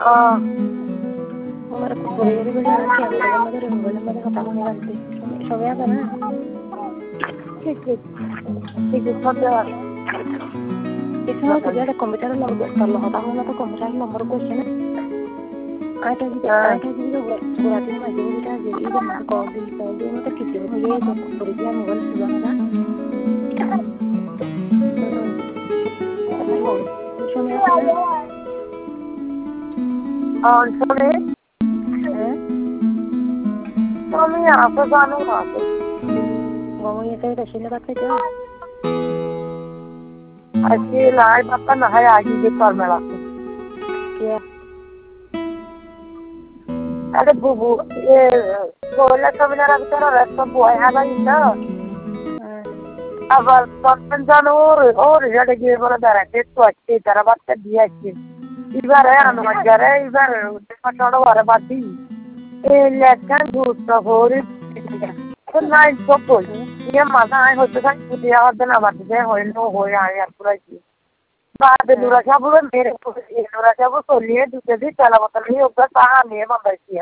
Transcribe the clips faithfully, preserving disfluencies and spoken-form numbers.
আমার কুকুরে এদিকে যাচ্ছে আমাদের আমাদের রঙ্গলের মধ্যে কথা বলে রাখতে সবাই আছে না ঠিক ঠিক ঠিক itu dia ada komputer nomor kalau kata kamu tuh komputer nomor gue sih ada juga ada juga berarti masih kita jadi itu mah kalau di kalau di itu kecil ya itu berarti mobile sudah ada oh sorry eh sorry apa জানো আছে ngomongnya saya udah sini baca aja আজকে লাই বাপ্পা না হয় আগে যে তোর মেলা क्या আরে বুবু এ বলে তো মেরা ভিতরে রাস্তা বয় হালাই না আবার তখন জানো ওর ওর যেটা গিয়ে বলে দাঁড়াতে তো আছে তারা বাচ্চা দিয়ে আছে এবারে আমার ঘরে এবার ছোট ঘরে বাদি এ লেখান গুরুত্ব হরি নাই সবল ये मजा आए होते था कुटिया और दिन आवाज़ दे होए नो होए आए यार पूरा जी बाद नूरा साहब बोले मेरे को ये नूरा साहब को लिए दूसरे दिन चला मतलब नहीं होगा कहाँ नहीं मंदिर किया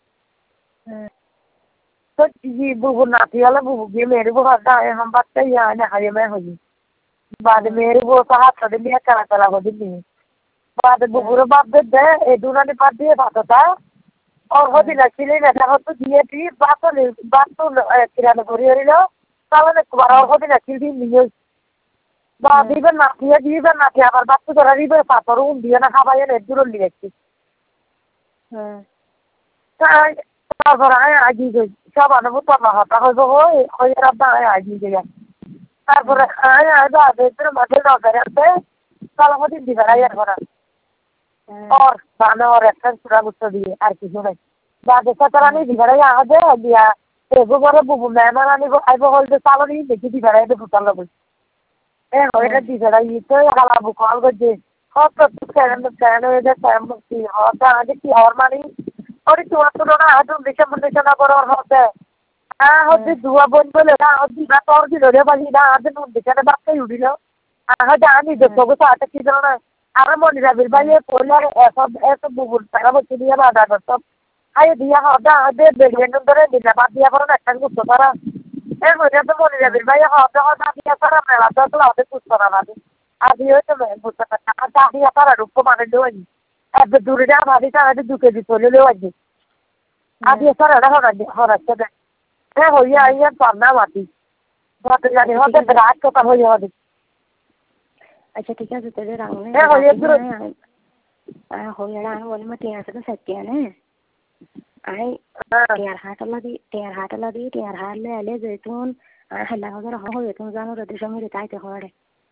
तो जी बुबु नाती वाला बुबु ये मेरे को हटा है हम बात कर यहाँ ने हाय मैं होगी बाद मेरे को कहा था दिन ये चला चला हो दिन नहीं बाद बुबु रे बाप दे दे ये दूना ने बात दिए बात होता और हो दिन अकेले रहता हो तो दिए भी बात तो बात तो किराना बोरी हो रही लो কারণ একবার ওখানে নাকিল দিন নিয়ে বা দিবেন না দিয়ে দিবেন না আবার বাচ্চা ধরা দিবে পাথর উন দিয়ে না খাবাই এনে দূর নিয়ে যাচ্ছি হ্যাঁ তারপর আয় আগিয়ে যাই সব আনবো তো না হতা হইব ওই ওই রাব্বা আয় আগিয়ে যাই তারপরে আয় আয় বা বেতর মাঝে না করে আছে কালো মধ্যে দিবে আয় আর और बाना और एक्शन पूरा गुस्सा दिए আর কিছু নাই বা দেখা তারা নেই দিবে আয় আদে দিয়া এগো বড় বুবু মেহমান আনিব আইব হলতে চালনি দেখি দি বেড়াই দে ফুটাল লাগবে এ হইরা দি বেড়াই তো হালা বু কল গজে কত কেন কেন এদে কেন কি হতা আজ কি আর মানি ওরে তো তো না আজ দেশে মধ্যে না বড় হতে আ হতে দুয়া বন বলে না হদি না তোর দি রে বালি না আজ নুন দেশে বাচ্চা উড়িল আ জানি যে তবু তো আটা কি জানা আর মনি রাবির ভাই পড়লার এসব এসব বুবুর টাকা বসে দিয়ে বাধা করত আয় দিয়া হদা আদে বেরিয়ে ধরে দিনা বাদ দিয়া পরে একটা গুছো তারা এর মধ্যে তো মনে যাবে ভাই হদা হদা দিয়া তারা মেলা তো তো হদে গুছো না বাদে আদি হইতো গুছো না আর দাদি তারা রূপ মানে লই এত দূরে যা ভাবি তারা দু কেজি চলে লই আদি আদি তারা হরা হরা চলে এ হইয়া আইয়া পান্না মাটি বাদ জানি হদে রাত কথা হইয়া হদে আচ্ছা ঠিক আছে তাহলে রাঙনে এ হইয়া দূরে আ হইয়া রাঙ বলে মা টিয়া সাথে সত্যি আনে আই টিয়ার হাটলা দি টিয়ার হাটলা দি টিয়ার হাটলে আলে জৈতুন আর হাল্লা হাজার হয় তুমি জানো রদের সঙ্গে তাইতে হয়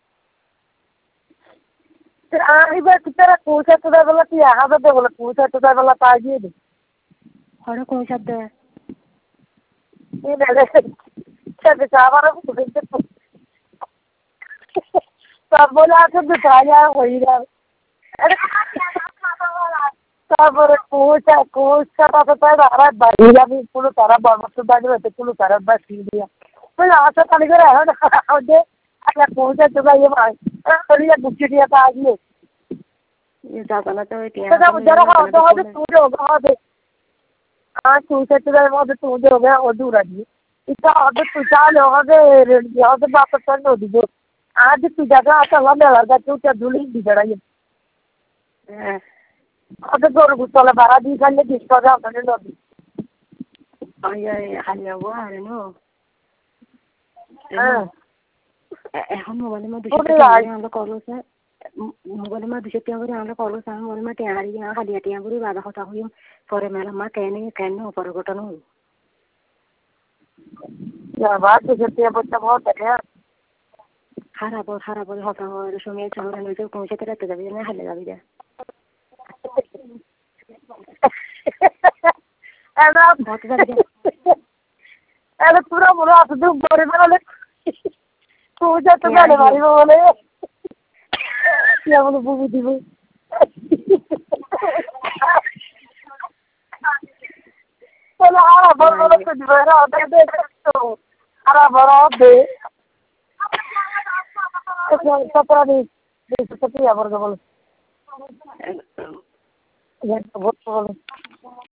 আইবার কিতারা কোসা তো বলা কি আহাবে দে বলা কোসা তো বলা পা দিয়ে দে হরে কোন শব্দ এই না সে চাবার বুঝতে সব বলা তো তাইয়া হইরা তারপরে কোচা কোচা তো তার আর বাড়ি যাবি পুরো তারা বর্মস্ত বাড়ি হতে পুরো তারা বাস দিয়া ওই আশা কালি করে এখন ওদের একটা কোচা তো ভাই ভাই করিয়া বুঝি দিয়া তা গিয়ে যাবানা তো টিয়া যারা হতে হবে তুই হবে আর কোচা তো ভাই মধ্যে তুই হবে ও দূর দিয়ে এটা হবে তুই চালে হবে হবে বাপের সঙ্গে দিব আজ তুই দেখা আসা হবে লাগা তুই ধুলি দিড়াই হ্যাঁ ওদের গরু গুতলে ভাড়া দিয়ে খাইলে বিশ টাকা আপনাদের নদী হালিয়া গো আরে নো এখন মোবাইলের মধ্যে আমরা করলো স্যার মোবাইলের মধ্যে দুশো টাকা করে আমরা করলো স্যার মোবাইলের মধ্যে টেঁয়ারি হালিয়া টিয়া করে বাধা কথা হই পরে মেলা মা কেন কেন পরে ঘটনা হই বাদ দুশো টাকা পয়সা বহুত দেখে খারাপ খারাপ হতা হয় সঙ্গে শহরে নইতে পৌঁছাতে রাখতে যাবি না হালে যাবি যা এরা পুরো বড় আছে তো বড় বড় পৌঁছা তো গাড়ি মারিব বলে কেমন বুবু দিব বলে আর বড় বড় তো দিব এরা ওদের দেখে তো আর বড় হবে সতেরো দিন সতেরো আবার বল বলুন